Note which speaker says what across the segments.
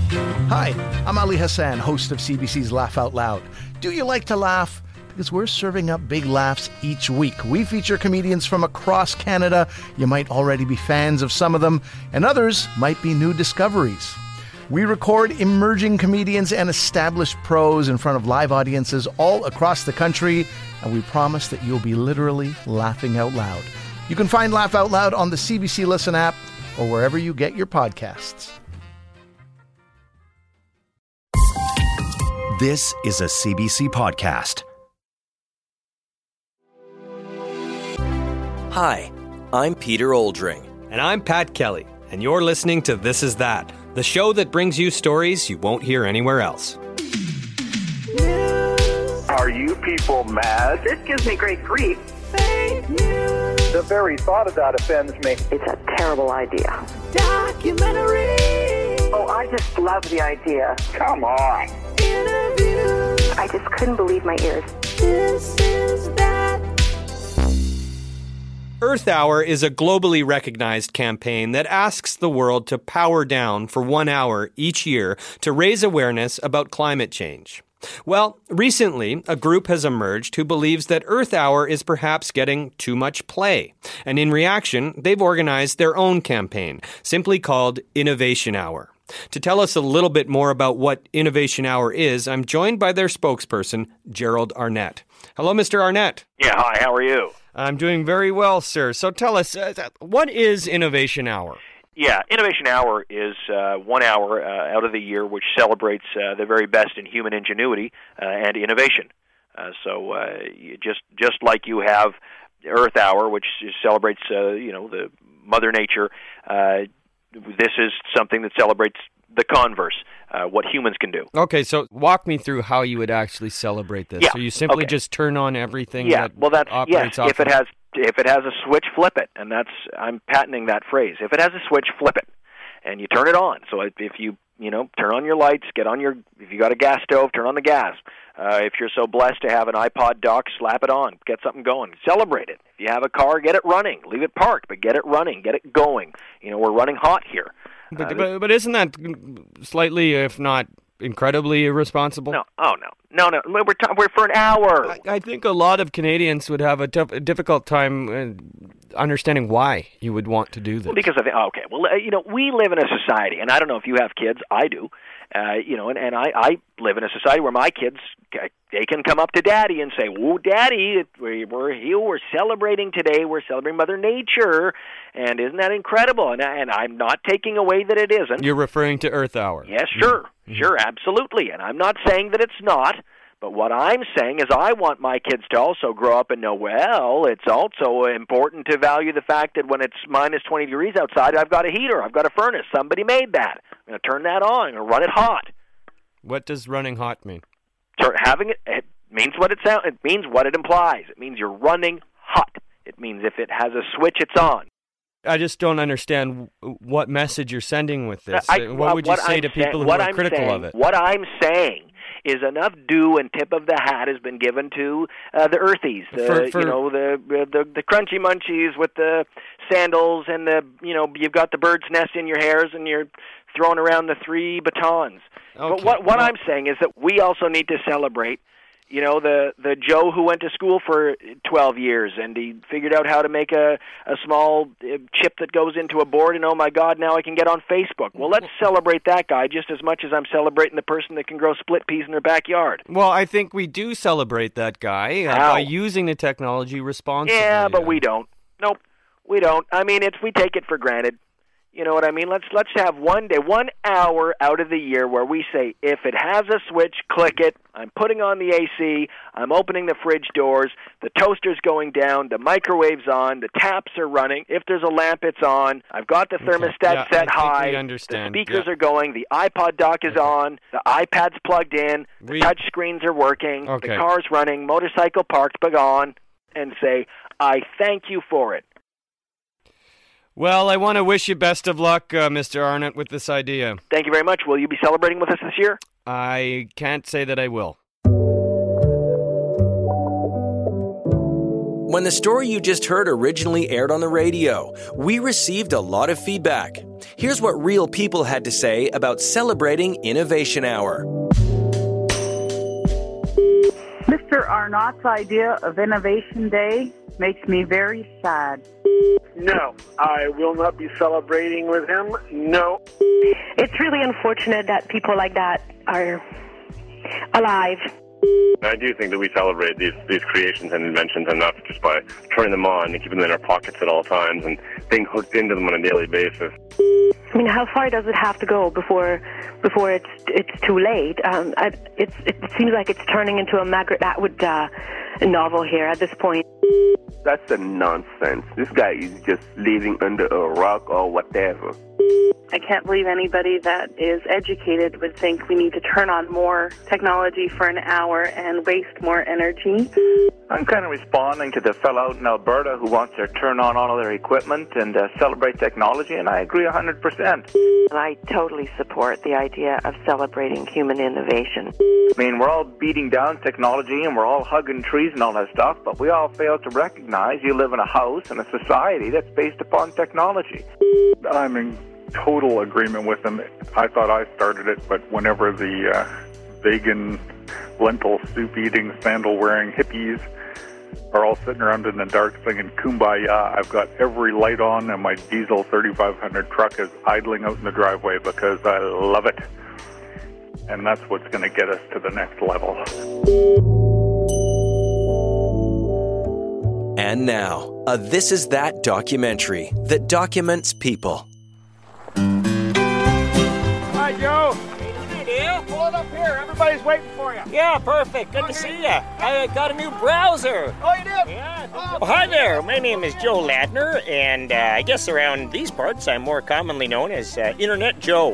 Speaker 1: Hi, I'm Ali Hassan, host of CBC's Laugh Out Loud. Do you like to laugh? Because we're serving up big laughs each week. We feature comedians from across Canada. You might already be fans of some of them, and others might be new discoveries. We record emerging comedians and established pros in front of live audiences all across the country, and we promise that you'll be literally laughing out loud. You can find Laugh Out Loud on the CBC Listen app or wherever you get your podcasts.
Speaker 2: This is a CBC podcast.
Speaker 3: Hi, I'm Peter Oldring.
Speaker 4: And I'm Pat Kelly, and you're listening to This Is That, the show that brings you stories you won't hear anywhere else.
Speaker 5: Are you people mad?
Speaker 6: This gives me great grief.
Speaker 5: Fake news. The very thought of that offends me.
Speaker 6: It's a terrible idea.
Speaker 5: Documentary.
Speaker 6: Oh, I just love the idea.
Speaker 5: Come on. Interview.
Speaker 6: I just couldn't believe my ears.
Speaker 5: This is that.
Speaker 4: Earth Hour is a globally recognized campaign that asks the world to power down for 1 hour each year to raise awareness about climate change. Well, recently, a group has emerged who believes that Earth Hour is perhaps getting too much play. And in reaction, they've organized their own campaign, simply called Innovation Hour. To tell us a little bit more about what Innovation Hour is, I'm joined by their spokesperson, Gerald Arnett. Hello, Mr. Arnett.
Speaker 7: Yeah, hi, how are you?
Speaker 4: I'm doing very well, sir. So tell us, what is Innovation Hour?
Speaker 7: Yeah, Innovation Hour is 1 hour out of the year which celebrates the very best in human ingenuity and innovation. Just like you have Earth Hour, which celebrates the Mother Nature, this is something that celebrates the converse, what humans can do.
Speaker 4: Okay, so walk me through how you would actually celebrate this.
Speaker 7: Yeah,
Speaker 4: so you simply just turn on everything operates off
Speaker 7: If it has a switch, flip it, and I'm patenting that phrase. If it has a switch, flip it, and you turn it on. So if you turn on your lights, if you got a gas stove, turn on the gas. If you're so blessed to have an iPod dock, slap it on, get something going, celebrate it. If you have a car, get it running, leave it parked, but get it running, get it going. We're running hot here.
Speaker 4: But isn't that slightly, if not incredibly irresponsible?
Speaker 7: No. We're for an hour.
Speaker 4: I think a lot of Canadians would have a difficult time understanding why you would want to do this.
Speaker 7: Well, because we live in a society, and I don't know if you have kids. I do. And I live in a society where my kids, they can come up to Daddy and say, "Whoa, Daddy, we're celebrating today. We're celebrating Mother Nature, and isn't that incredible?" And I'm not taking away that it isn't.
Speaker 4: You're referring to Earth Hour.
Speaker 7: Yes, sure, sure, absolutely. And I'm not saying that it's not. But what I'm saying is I want my kids to also grow up and know, well, it's also important to value the fact that when it's minus 20 degrees outside, I've got a heater, I've got a furnace, somebody made that. I'm going to turn that on, I'm going to run it hot.
Speaker 4: What does running hot mean?
Speaker 7: It means what it means what it implies. It means you're running hot. It means if it has a switch, it's on.
Speaker 4: I just don't understand what message you're sending with this. What would you say to people who are critical of it?
Speaker 7: What I'm saying is enough due and tip of the hat has been given to the earthies, the crunchy munchies with the sandals and you've got the bird's nest in your hairs and you're throwing around the 3 batons.
Speaker 4: Okay.
Speaker 7: But what I'm saying is that we also need to celebrate the Joe who went to school for 12 years and he figured out how to make a small chip that goes into a board and, oh my God, now I can get on Facebook. Well, let's celebrate that guy just as much as I'm celebrating the person that can grow split peas in their backyard.
Speaker 4: Well, I think we do celebrate that guy by using the technology responsibly.
Speaker 7: Yeah, but we don't. Nope, we don't. I mean, we take it for granted. You know what I mean? Let's have 1 day, 1 hour out of the year where we say, if it has a switch, click it. I'm putting on the AC. I'm opening the fridge doors. The toaster's going down. The microwave's on. The taps are running. If there's a lamp, it's on. I've got the thermostat set high. The speakers are going. The iPod dock is on. The iPad's plugged in. The touch screens are working. The car's running. Motorcycle parked but on. And say, I thank you for it.
Speaker 4: Well, I want to wish you best of luck, Mr. Arnott, with this idea.
Speaker 7: Thank you very much. Will you be celebrating with us this year?
Speaker 4: I can't say that I will.
Speaker 3: When the story you just heard originally aired on the radio, we received a lot of feedback. Here's what real people had to say about celebrating Innovation Hour.
Speaker 8: Mr. Arnott's idea of Innovation Day makes me very sad.
Speaker 5: No, I will not be celebrating with him. No.
Speaker 6: It's really unfortunate that people like that are alive.
Speaker 9: I do think that we celebrate these creations and inventions enough just by turning them on and keeping them in our pockets at all times and being hooked into them on a daily basis.
Speaker 6: I mean, how far does it have to go before it's too late? It seems like it's turning into a Margaret Atwood novel here at this point.
Speaker 10: That's a nonsense. This guy is just living under a rock or whatever.
Speaker 8: I can't believe anybody that is educated would think we need to turn on more technology for an hour and waste more energy.
Speaker 11: I'm kind of responding to the fellow out in Alberta who wants to turn on all of their equipment and celebrate technology, and I agree 100%.
Speaker 6: I totally support the idea of celebrating human innovation.
Speaker 11: I mean, we're all beating down technology and we're all hugging trees and all that stuff, but we all fail to recognize you live in a house and a society that's based upon technology.
Speaker 12: I'm in total agreement with them. I thought I started it, but whenever the vegan, lentil soup-eating, sandal-wearing hippies are all sitting around in the dark singing Kumbaya, I've got every light on and my diesel 3500 truck is idling out in the driveway because I love it. And that's what's going to get us to the next level.
Speaker 3: And now, a This Is That documentary that documents people.
Speaker 13: Hi, Joe. Hey, dear. Pull it up here. Everybody's waiting for you.
Speaker 14: Yeah, perfect. Good to see you. I got a new browser.
Speaker 13: Oh, you did?
Speaker 14: Yeah. Oh, hi there. My name is Joe Ladner, and I guess around these parts I'm more commonly known as Internet Joe.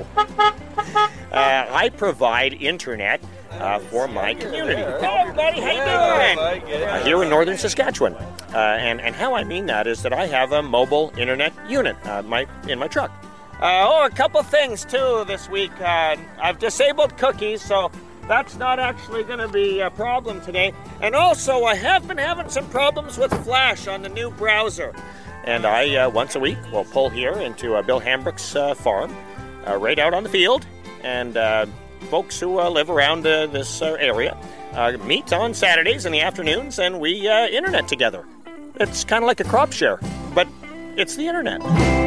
Speaker 14: I provide internet for my community. Hey, everybody. How you doing? Here in northern Saskatchewan. And how I mean that is that I have a mobile internet unit in my truck. A couple things, too, this week. I've disabled cookies, so that's not actually going to be a problem today. And also, I have been having some problems with Flash on the new browser. And I, once a week, will pull here into Bill Hambrook's farm, right out on the field. And folks who live around this area meet on Saturdays in the afternoons, and we internet together. It's kind of like a crop share, but it's the internet.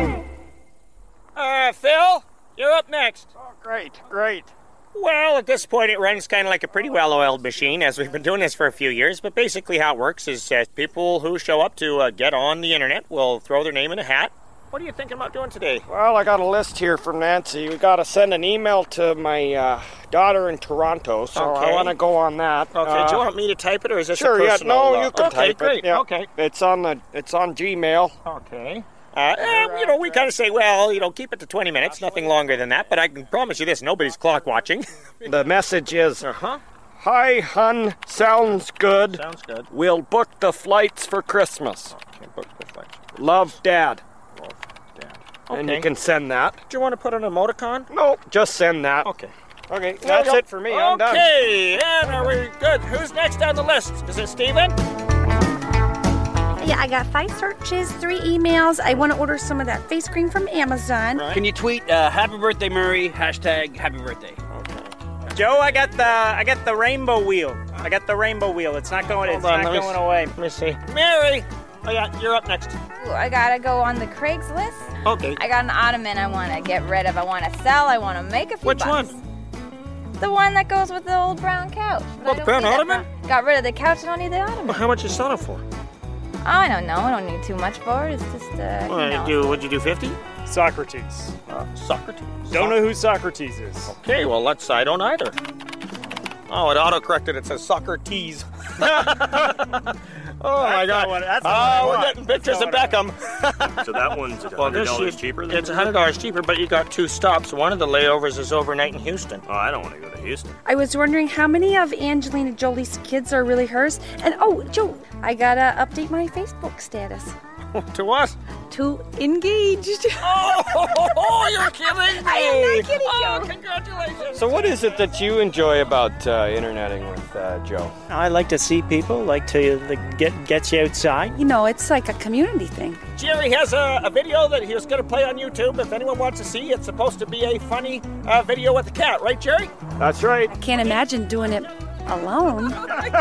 Speaker 14: Phil, you're up next.
Speaker 13: Oh, great.
Speaker 14: Well, at this point, it runs kind of like a pretty well-oiled machine, as we've been doing this for a few years. But basically how it works is people who show up to get on the internet will throw their name in a hat. What are you thinking about doing today?
Speaker 13: Well, I got a list here from Nancy. We got to send an email to my daughter in Toronto, so
Speaker 14: okay.
Speaker 13: I want to go on that.
Speaker 14: Okay, do you want me to type it, or is this
Speaker 13: sure,
Speaker 14: a personal?
Speaker 13: Sure, no, you can
Speaker 14: okay,
Speaker 13: type
Speaker 14: great.
Speaker 13: it. Yeah.
Speaker 14: Okay,
Speaker 13: it's on Gmail.
Speaker 14: Okay. We kind of say, keep it to 20 minutes, nothing longer than that. But I can promise you this: nobody's clock watching.
Speaker 13: The message is, Hi, hun. Sounds good.
Speaker 14: Sounds good.
Speaker 13: We'll book the flights for Christmas.
Speaker 14: Okay, book the flights.
Speaker 13: Love, Dad.
Speaker 14: Okay.
Speaker 13: And you can send that.
Speaker 14: Do you want to put an emoticon?
Speaker 13: No, just send that.
Speaker 14: Okay.
Speaker 13: Okay, that's it for me. I'm done.
Speaker 14: Okay, and are we good? Who's next on the list? Is it Steven?
Speaker 15: Yeah, I got 5 searches, 3 emails. I want to order some of that face cream from Amazon.
Speaker 16: Right. Can you tweet Happy Birthday Murray, hashtag Happy Birthday.
Speaker 14: Okay.
Speaker 17: Joe, I got the rainbow wheel. I got the rainbow wheel. It's not going away.
Speaker 14: Let me see. Mary! Oh yeah, you're up next.
Speaker 18: Ooh, I gotta go on the Craigslist.
Speaker 14: Okay.
Speaker 18: I got an ottoman I want to get rid of. I want to sell. I want to make a few
Speaker 14: Which
Speaker 18: bucks.
Speaker 14: one?
Speaker 18: The one that goes with the old brown couch.
Speaker 14: Oh, the brown ottoman?
Speaker 18: Got rid of the couch. I don't need the ottoman.
Speaker 14: Well, how much you selling for?
Speaker 18: Oh, I don't know. I don't need too much for it. It's just,
Speaker 14: What'd you do, 50?
Speaker 17: Socrates.
Speaker 14: Socrates.
Speaker 17: Don't know who Socrates is.
Speaker 14: Okay, well, I don't either. Oh, it auto-corrected. It says Socrates. Oh, my God. We're getting pictures of Beckham.
Speaker 9: So that one's $100 cheaper than
Speaker 14: it's $100 cheaper, but you got 2 stops. One of the layovers is overnight in Houston.
Speaker 9: Oh, I don't want to go to Houston.
Speaker 15: I was wondering how many of Angelina Jolie's kids are really hers. And, Joe, I gotta update my Facebook status.
Speaker 14: To what?
Speaker 19: to engaged.
Speaker 17: Oh, you're kidding me!
Speaker 19: I am not kidding
Speaker 17: Oh,
Speaker 19: you.
Speaker 17: congratulations!
Speaker 4: So what is it that you enjoy about interneting with Joe?
Speaker 17: I like to see people, like to get you outside.
Speaker 19: You know, it's like a community thing.
Speaker 17: Jerry has a video that he was going to play on YouTube. If anyone wants to see, it's supposed to be a funny video with the cat, right, Jerry?
Speaker 4: That's right.
Speaker 19: Can't imagine doing it alone.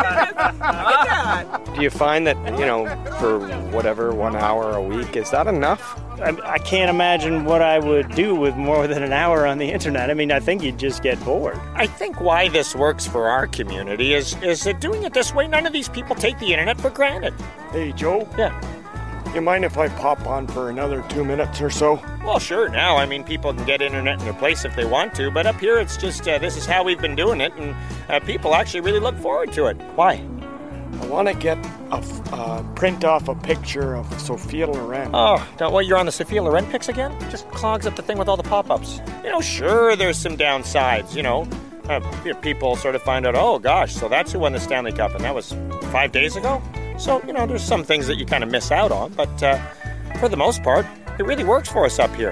Speaker 4: Do you find that, for whatever, 1 hour a week, is that enough?
Speaker 17: I can't imagine what I would do with more than an hour on the internet. I mean, I think you'd just get bored.
Speaker 14: I think why this works for our community is that doing it this way, none of these people take the internet for granted.
Speaker 13: Hey, Joe?
Speaker 14: Yeah.
Speaker 13: You mind if I pop on for another 2 minutes or so?
Speaker 14: Well, sure, now, I mean, people can get internet in their place if they want to, but up here it's just, this is how we've been doing it, and people actually really look forward to it. Why?
Speaker 13: I want to get a print off a picture of Sophia Loren.
Speaker 14: Oh, you're on the Sophia Loren pics again? Just clogs up the thing with all the pop-ups. Sure, there's some downsides, people sort of find out, oh gosh, so that's who won the Stanley Cup, and that was 5 days ago? So, there's some things that you kind of miss out on, but for the most part, it really works for us up here.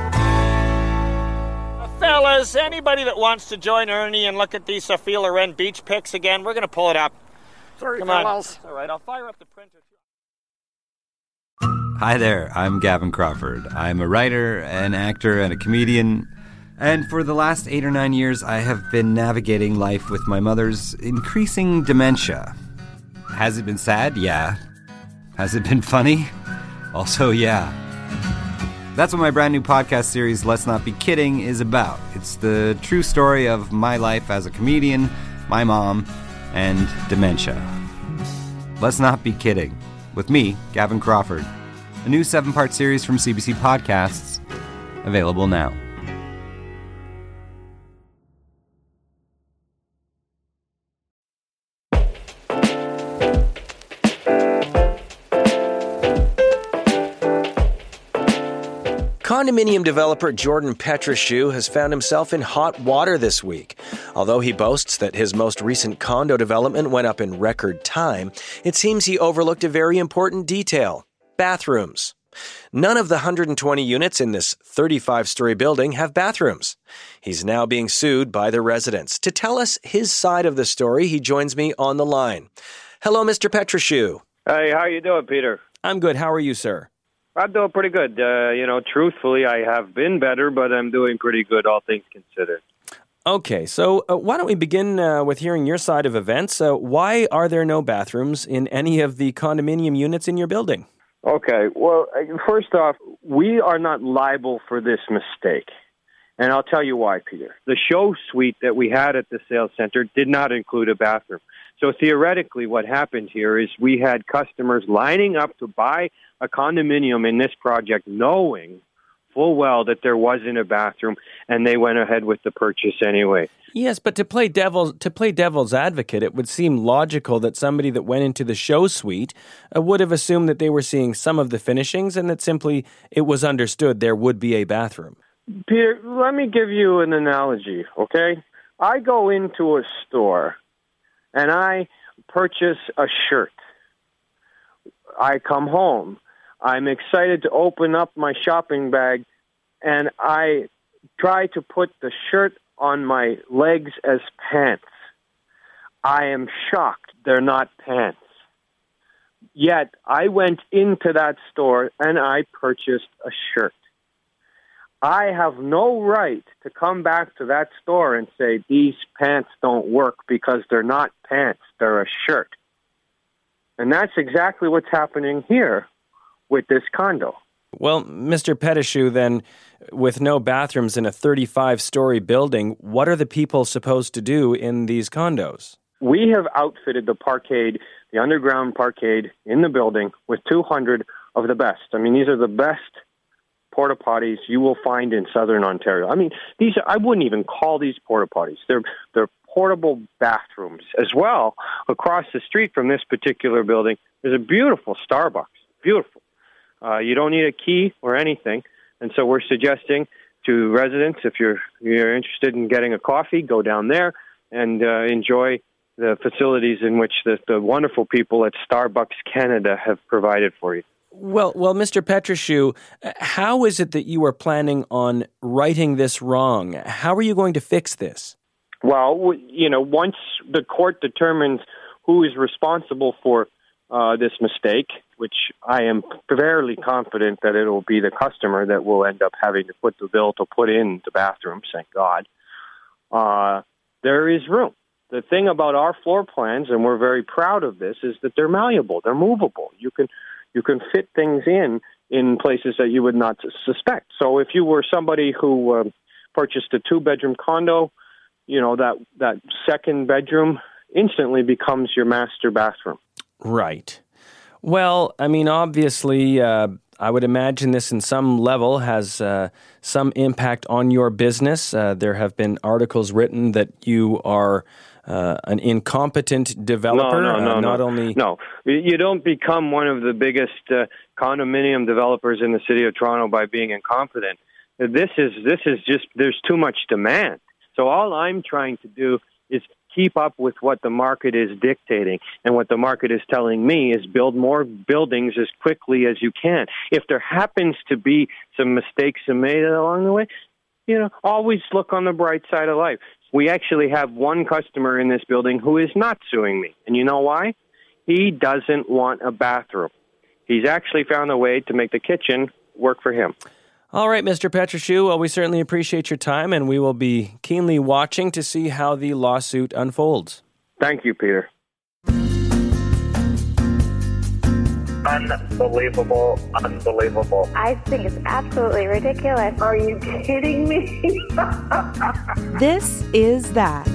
Speaker 14: Fellas, anybody that wants to join Ernie and look at these Sophia Loren beach pics again, we're going to pull it up.
Speaker 17: Sorry,
Speaker 14: Come
Speaker 17: fellas.
Speaker 14: on. All right, I'll fire up the printer.
Speaker 20: Hi there, I'm Gavin Crawford. I'm a writer, an actor, and a comedian. And for the last 8 or 9 years, I have been navigating life with my mother's increasing dementia. Has it been sad? Yeah. Has it been funny? Also, yeah. That's what my brand new podcast series, Let's Not Be Kidding, is about. It's the true story of my life as a comedian, my mom, and dementia. Let's Not Be Kidding. With me, Gavin Crawford. A new 7-part series from CBC Podcasts. Available now.
Speaker 3: Condominium developer Jordan Petrushew has found himself in hot water this week. Although he boasts that his most recent condo development went up in record time, it seems he overlooked a very important detail: bathrooms. None of the 120 units in this 35-story building have bathrooms. He's now being sued by the residents. To tell us his side of the story, he joins me on the line. Hello, Mr. Petrushew.
Speaker 21: Hey, how you doing, Peter?
Speaker 3: I'm good. How are you, sir?
Speaker 21: I'm doing pretty good. Truthfully, I have been better, but I'm doing pretty good, all things considered.
Speaker 3: Okay, so why don't we begin with hearing your side of events? Why are there no bathrooms in any of the condominium units in your building?
Speaker 21: Okay, well, first off, we are not liable for this mistake. And I'll tell you why, Peter. The show suite that we had at the sales center did not include a bathroom. So theoretically, what happened here is we had customers lining up to buy a condominium in this project knowing full well that there wasn't a bathroom, and they went ahead with the purchase anyway.
Speaker 3: Yes, but to play devil's advocate, it would seem logical that somebody that went into the show suite would have assumed that they were seeing some of the finishings and that simply it was understood there would be a bathroom.
Speaker 21: Peter, let me give you an analogy, okay? I go into a store and I purchase a shirt. I come home. I'm excited to open up my shopping bag, and I try to put the shirt on my legs as pants. I am shocked they're not pants. Yet I went into that store and I purchased a shirt. I have no right to come back to that store and say, these pants don't work because they're not pants, they're a shirt. And that's exactly what's happening here with this condo.
Speaker 3: Well, Mr. Petrushew, then, with no bathrooms in a 35-story building, what are the people supposed to do in these condos?
Speaker 21: We have outfitted the parkade, the underground parkade in the building with 200 of the best. I mean, these are the best porta potties you will find in Southern Ontario. I mean, I wouldn't even call these porta potties. They're portable bathrooms. As well, across the street from this particular building, there's a beautiful Starbucks. Beautiful. You don't need a key or anything. And so we're suggesting to residents, if you're interested in getting a coffee, go down there and enjoy the facilities in which the wonderful people at Starbucks Canada have provided for you.
Speaker 3: Well, Mr. Petrushew, how is it that you are planning on righting this wrong? How are you going to fix this?
Speaker 21: Well, once the court determines who is responsible for this mistake, which I am fairly confident that it will be the customer that will end up having to put the bill to put in the bathroom, thank God, there is room. The thing about our floor plans, and we're very proud of this, is that they're malleable, they're movable. You can fit things in places that you would not suspect. So if you were somebody who purchased a 2-bedroom condo, that second bedroom instantly becomes your master bathroom.
Speaker 3: Right. Well, I mean, obviously, I would imagine this in some level has some impact on your business. There have been articles written that you are an incompetent developer.
Speaker 21: No. You don't become one of the biggest condominium developers in the city of Toronto by being incompetent. This is just, there's too much demand. So all I'm trying to do is keep up with what the market is dictating. And what the market is telling me is build more buildings as quickly as you can. If there happens to be some mistakes made along the way, always look on the bright side of life. We actually have one customer in this building who is not suing me. And you know why? He doesn't want a bathroom. He's actually found a way to make the kitchen work for him.
Speaker 3: All right, Mr. Petrushew, well, we certainly appreciate your time, and we will be keenly watching to see how the lawsuit unfolds.
Speaker 21: Thank you, Peter.
Speaker 5: Unbelievable.
Speaker 1: I think it's absolutely ridiculous.
Speaker 8: Are you kidding me?
Speaker 22: This is that.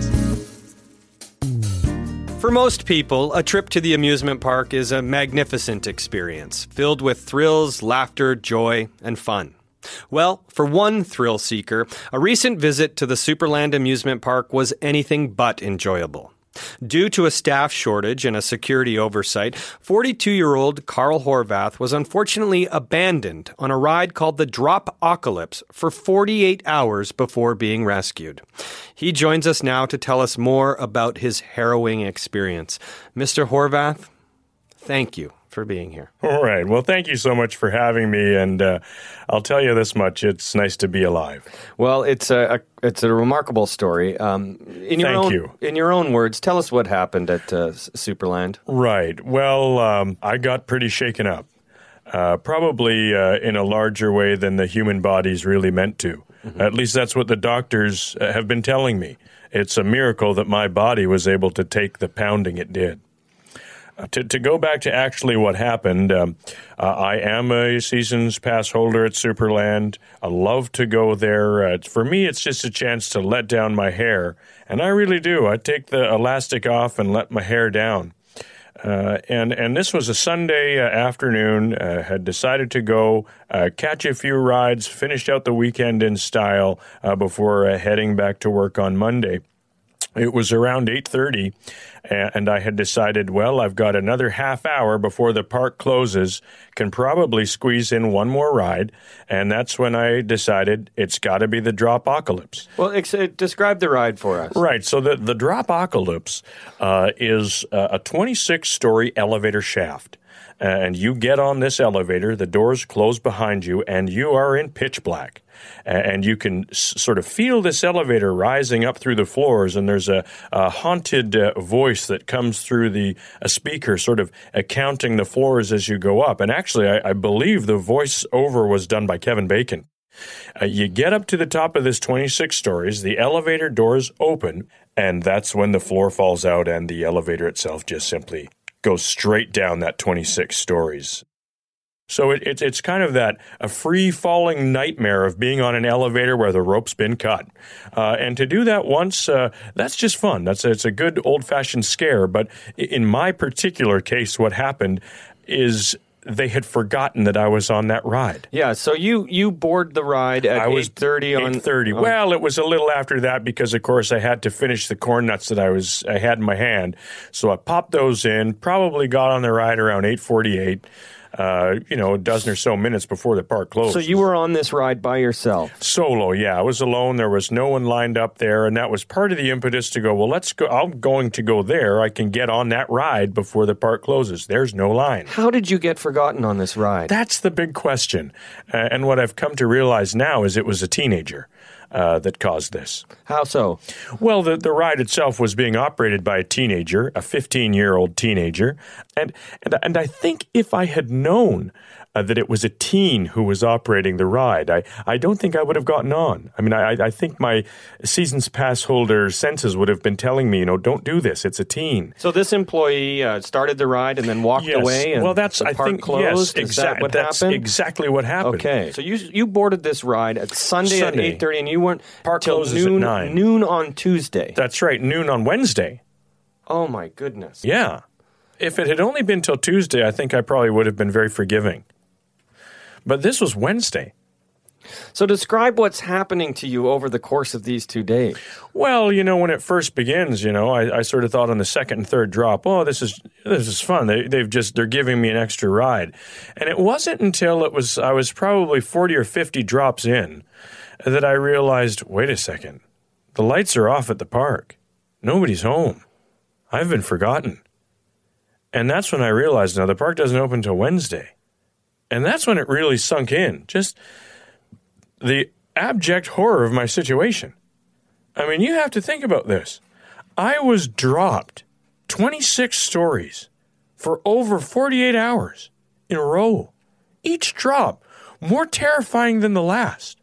Speaker 4: For most people, a trip to the amusement park is a magnificent experience, filled with thrills, laughter, joy, and fun. Well, for one thrill seeker, a recent visit to the Superland amusement park was anything but enjoyable. Due to a staff shortage and a security oversight, 42-year-old Carl Horvath was unfortunately abandoned on a ride called the Drop-Ocalypse for 48 hours before being rescued. He joins us now to tell us more about his harrowing experience. Mr. Horvath, thank you for being here.
Speaker 23: All right. Well, thank you so much for having me, and I'll tell you this much: it's nice to be alive.
Speaker 4: Well, it's a remarkable story. In your own words, tell us what happened at Superland.
Speaker 23: Right. Well, I got pretty shaken up, probably in a larger way than the human body's really meant to. Mm-hmm. At least that's what the doctors have been telling me. It's a miracle that my body was able to take the pounding it did. To go back to actually what happened, I am a season's pass holder at Superland. I love to go there. For me, it's just a chance to let down my hair, and I really do. I take the elastic off and let my hair down. And this was a Sunday afternoon. Had decided to go catch a few rides, finished out the weekend in style before heading back to work on Monday. It was around 8:30, and I had decided, well, I've got another half hour before the park closes, can probably squeeze in one more ride, and that's when I decided it's got to be the Drop-Ocalypse.
Speaker 4: Well, describe the ride for us.
Speaker 23: Right, so the Drop-Ocalypse is a 26-story elevator shaft. And you get on this elevator, the doors close behind you, and you are in pitch black. And you can sort of feel this elevator rising up through the floors, and there's a haunted voice that comes through a speaker, sort of counting the floors as you go up. And actually, I believe the voiceover was done by Kevin Bacon. You get up to the top of this 26 stories, the elevator doors open, and that's when the floor falls out and the elevator itself just simply goes straight down that 26 stories. So it's kind of a free-falling nightmare of being on an elevator where the rope's been cut. And to do that once, that's just fun. It's a good old-fashioned scare. But in my particular case, what happened is they had forgotten that I was on that ride.
Speaker 4: Yeah, so you board the ride at 8:30 on
Speaker 23: 8:30. Well, it was a little after that because, of course, I had to finish the corn nuts that I had in my hand. So I popped those in, probably got on the ride around 8:48. a dozen or so minutes before the park closed.
Speaker 4: So you were on this ride by yourself?
Speaker 23: Solo, yeah. I was alone. There was no one lined up there, and that was part of the impetus to go, well, let's go. I'm going to go there. I can get on that ride before the park closes. There's no line.
Speaker 4: How did you get forgotten on this ride?
Speaker 23: That's the big question. And what I've come to realize now is it was a teenager that caused this.
Speaker 4: How so?
Speaker 23: Well, the ride itself was being operated by a teenager, a 15-year-old teenager, and I think if I had known that it was a teen who was operating the ride, I don't think I would have gotten on. I mean, I think my season's pass holder senses would have been telling me, don't do this. It's a teen.
Speaker 4: So this employee started the ride and then walked away, and the park closed?
Speaker 23: Yes,
Speaker 4: Is that what
Speaker 23: that's
Speaker 4: happened?
Speaker 23: exactly what happened.
Speaker 4: Okay, so you boarded this ride at Sunday at 8:30, and you weren't
Speaker 23: park
Speaker 4: till
Speaker 23: closes
Speaker 4: noon,
Speaker 23: at 9.
Speaker 4: noon on Tuesday.
Speaker 23: That's right, noon on Wednesday.
Speaker 4: Oh my goodness.
Speaker 23: Yeah. If it had only been till Tuesday, I think I probably would have been very forgiving. But this was Wednesday.
Speaker 4: So describe what's happening to you over the course of these 2 days.
Speaker 23: Well, when it first begins, I sort of thought on the second and third drop, oh, this is fun. They're giving me an extra ride. And it wasn't until I was probably 40 or 50 drops in that I realized, wait a second, the lights are off at the park. Nobody's home. I've been forgotten. And that's when I realized, now the park doesn't open until Wednesday. And that's when it really sunk in. Just the abject horror of my situation. I mean, you have to think about this. I was dropped 26 stories for over 48 hours in a row. Each drop more terrifying than the last.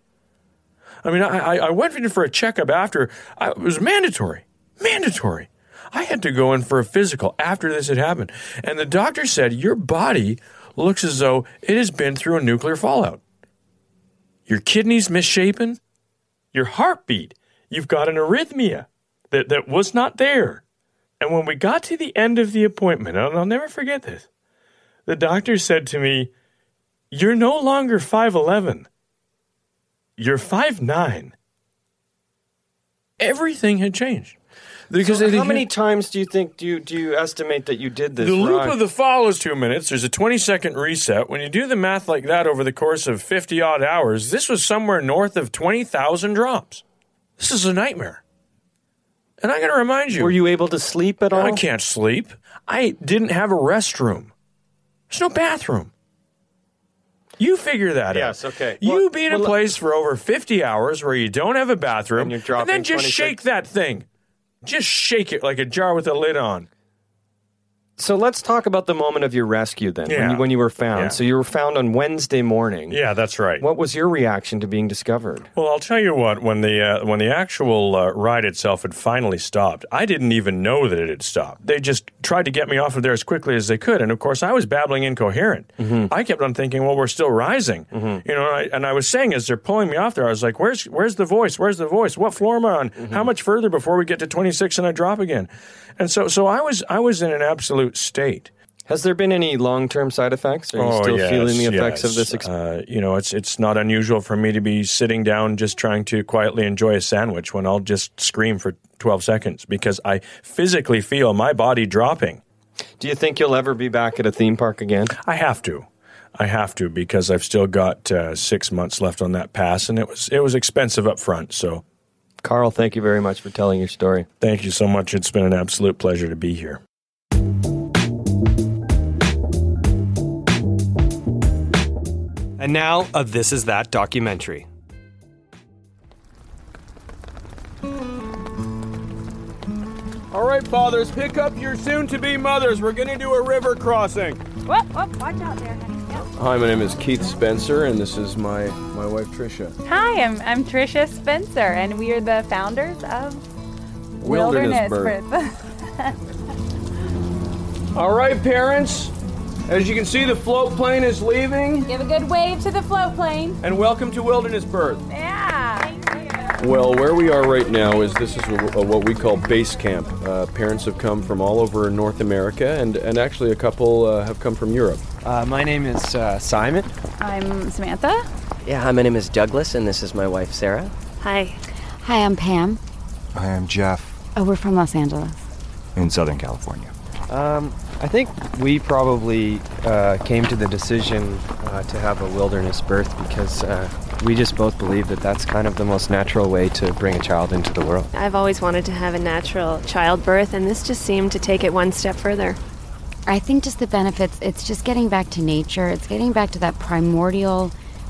Speaker 23: I mean, I went in for a checkup after. It was mandatory. Mandatory. I had to go in for a physical after this had happened. And the doctor said, your body looks as though it has been through a nuclear fallout. Your kidneys misshapen. Your heartbeat. You've got an arrhythmia that was not there. And when we got to the end of the appointment, and I'll never forget this, the doctor said to me, you're no longer 5'11". You're 5'9". Everything had changed.
Speaker 4: Because how many times do you estimate that you did this?
Speaker 23: The loop
Speaker 4: ride?
Speaker 23: of the fall is 2 minutes. There's a 20-second reset. When you do the math like that over the course of 50-odd hours, this was somewhere north of 20,000 drops. This is a nightmare. And I'm going to remind you.
Speaker 4: Were you able to sleep at all?
Speaker 23: I can't sleep. I didn't have a restroom. There's no bathroom. You figure that out.
Speaker 4: Yes, okay.
Speaker 23: You be in a place for over 50 hours where you don't have a bathroom,
Speaker 4: and
Speaker 23: then just shake that thing. Just shake it like a jar with a lid on.
Speaker 4: So let's talk about the moment of your rescue then,
Speaker 23: Yeah.
Speaker 4: when you were found.
Speaker 23: Yeah.
Speaker 4: So you were found on Wednesday morning.
Speaker 23: Yeah, that's right.
Speaker 4: What was your reaction to being discovered?
Speaker 23: Well, I'll tell you what, when the actual ride itself had finally stopped, I didn't even know that it had stopped. They just tried to get me off of there as quickly as they could. And of course, I was babbling incoherent.
Speaker 4: Mm-hmm.
Speaker 23: I kept on thinking, well, we're still rising. Mm-hmm. And I was saying as they're pulling me off there, I was like, where's the voice? Where's the voice? What floor am I on? Mm-hmm. How much further before we get to 26 and I drop again? And so I was in an absolute state.
Speaker 4: Has there been any long-term side effects? Are you still feeling the effects of this experience?
Speaker 23: It's not unusual for me to be sitting down just trying to quietly enjoy a sandwich when I'll just scream for 12 seconds because I physically feel my body dropping.
Speaker 4: Do you think you'll ever be back at a theme park again?
Speaker 23: I have to because I've still got 6 months left on that pass, and it was expensive up front. So,
Speaker 4: Carl, thank you very much for telling your story.
Speaker 23: Thank you so much. It's been an absolute pleasure to be here.
Speaker 4: And now, a This Is That documentary.
Speaker 2: All right, fathers, pick up your soon-to-be mothers. We're going to do a river crossing.
Speaker 15: Whoop, whoop, watch out there, honey. Yep.
Speaker 7: Hi, my name is Keith Spencer, and this is my wife, Tricia.
Speaker 10: Hi, I'm Tricia Spencer, and we are the founders of Wilderness Birth.
Speaker 2: All right, parents. As you can see, the float plane is leaving.
Speaker 10: Give a good wave to the float plane.
Speaker 2: And welcome to Wilderness Birth.
Speaker 10: Yeah. Thank you.
Speaker 7: Well, where we are right now is what we call base camp. Parents have come from all over North America, and actually a couple have come from Europe.
Speaker 24: My name is Simon.
Speaker 10: I'm Samantha.
Speaker 25: Yeah, hi, my name is Douglas, and this is my wife, Sarah.
Speaker 26: Hi. Hi, I'm Pam.
Speaker 27: Hi, I'm Jeff.
Speaker 26: Oh, we're from Los Angeles.
Speaker 27: In Southern California.
Speaker 24: I think we probably came to the decision to have a wilderness birth because we just both believe that that's kind of the most natural way to bring a child into the world.
Speaker 6: I've always wanted to have a natural childbirth, and this just seemed to take it one step further.
Speaker 26: I think just the benefits, it's just getting back to nature. It's getting back to that primordial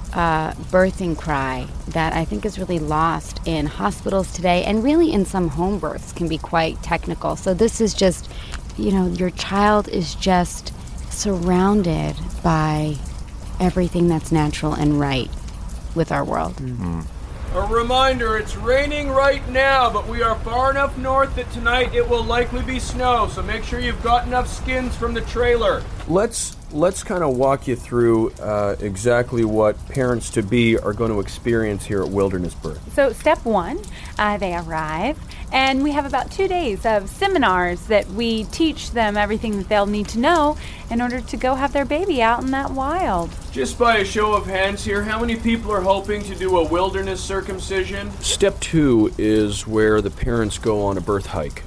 Speaker 26: birthing cry that I think is really lost in hospitals today, and really in some home births can be quite technical. So this is just, your child is just surrounded by everything that's natural and right with our world.
Speaker 2: Mm-hmm. A reminder, it's raining right now, but we are far enough north that tonight it will likely be snow, so make sure you've got enough skins from the trailer.
Speaker 7: Let's kind of walk you through exactly what parents-to-be are going to experience here at Wilderness Birth.
Speaker 10: So step one, they arrive, and we have about 2 days of seminars that we teach them everything that they'll need to know in order to go have their baby out in that wild.
Speaker 2: Just by a show of hands here, how many people are hoping to do a wilderness circumcision?
Speaker 7: Step 2 is where the parents go on a birth hike.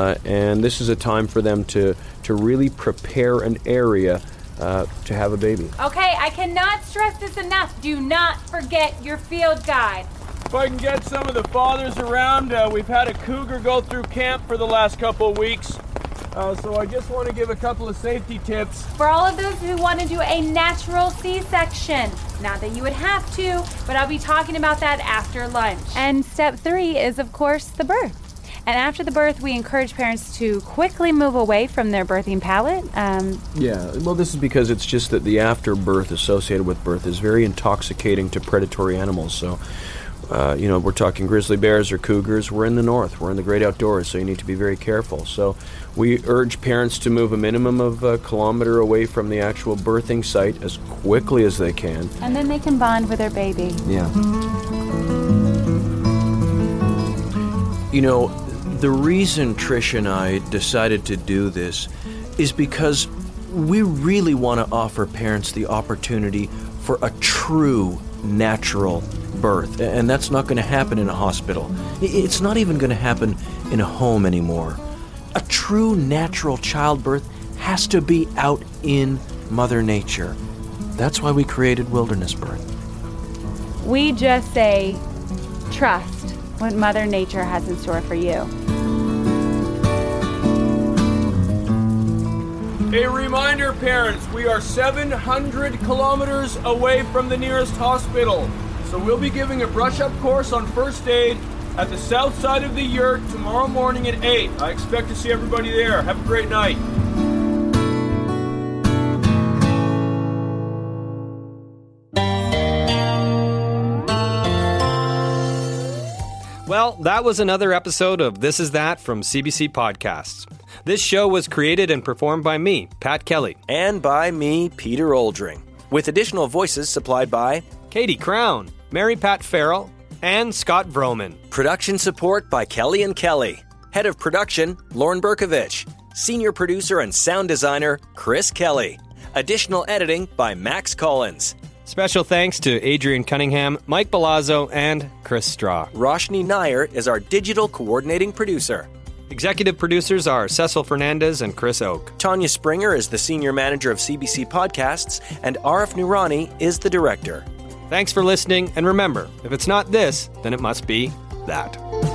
Speaker 7: And this is a time for them to really prepare an area to have a baby.
Speaker 10: Okay, I cannot stress this enough. Do not forget your field guide.
Speaker 2: If I can get some of the fathers around, we've had a cougar go through camp for the last couple of weeks. So I just want to give a couple of safety tips.
Speaker 10: For all of those who want to do a natural C-section, not that you would have to, but I'll be talking about that after lunch. And step 3 is, of course, the birth. And after the birth, we encourage parents to quickly move away from their birthing pallet.
Speaker 7: This is because it's just that the afterbirth associated with birth is very intoxicating to predatory animals. So, we're talking grizzly bears or cougars. We're in the north. We're in the great outdoors, so you need to be very careful. So we urge parents to move a minimum of a kilometer away from the actual birthing site as quickly as they can.
Speaker 10: And then they can bond with their baby.
Speaker 7: Yeah.
Speaker 9: The reason Trish and I decided to do this is because we really want to offer parents the opportunity for a true natural birth. And that's not going to happen in a hospital. It's not even going to happen in a home anymore. A true natural childbirth has to be out in Mother Nature. That's why we created Wilderness Birth.
Speaker 10: We just say, trust what Mother Nature has in store for you.
Speaker 2: A reminder, parents, we are 700 kilometers away from the nearest hospital. So we'll be giving a brush-up course on first aid at the south side of the yurt tomorrow morning at 8. I expect to see everybody there. Have a great night.
Speaker 4: Well, that was another episode of This Is That from CBC Podcasts. This show was created and performed by me, Pat Kelly.
Speaker 3: And by me, Peter Oldring. With additional voices supplied by
Speaker 4: Katie Crown, Mary Pat Farrell, and Scott Vroman.
Speaker 3: Production support by Kelly and Kelly. Head of production, Lauren Berkovich. Senior producer and sound designer, Chris Kelly. Additional editing by Max Collins.
Speaker 4: Special thanks to Adrian Cunningham, Mike Balazzo, and Chris Straw.
Speaker 3: Roshni Nair is our digital coordinating producer.
Speaker 4: Executive producers are Cecil Fernandez and Chris Oak.
Speaker 3: Tanya Springer is the senior manager of CBC Podcasts, and Arif Noorani is the director.
Speaker 4: Thanks for listening, and remember, if it's not this, then it must be that.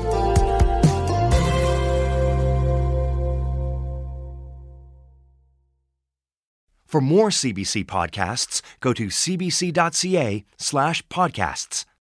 Speaker 11: For more CBC podcasts, go to cbc.ca/podcasts.